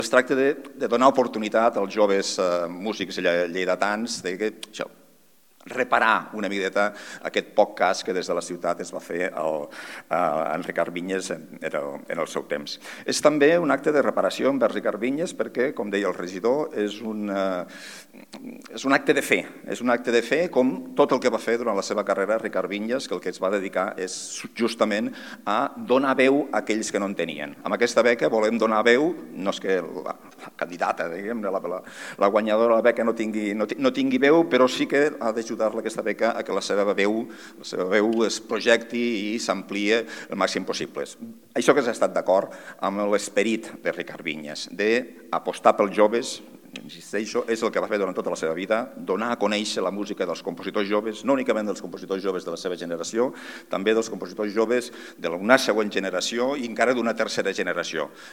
Es tracta de donar oportunitat als joves músics lleidatans de reparar una miqueta aquest poc cas que des de la ciutat es va fer en Ricard Vinyes en el seu temps. És també un acte de reparació envers Ricard Vinyes perquè, com deia el regidor, és un acte de fe. És un acte de fe com tot el que va fer durant la seva carrera Ricard Vinyes, que el que es va dedicar és justament a donar veu a aquells que no en tenien. Amb aquesta beca volem donar veu, no és que la candidata, la guanyadora de la beca no tingui veu, però sí que ha d'ajudar-la aquesta beca a que la seva veu es projecti i s'ampliï el màxim possible. Això que s'ha estat d'acord amb l'esperit de Ricard Vinyes, d'apostar pels joves, insisteixo, és el que va fer durant tota la seva vida, donar a conèixer la música dels compositors joves, no únicament dels compositors joves de la seva generació, també dels compositors joves d'una següent generació i encara d'una tercera generació.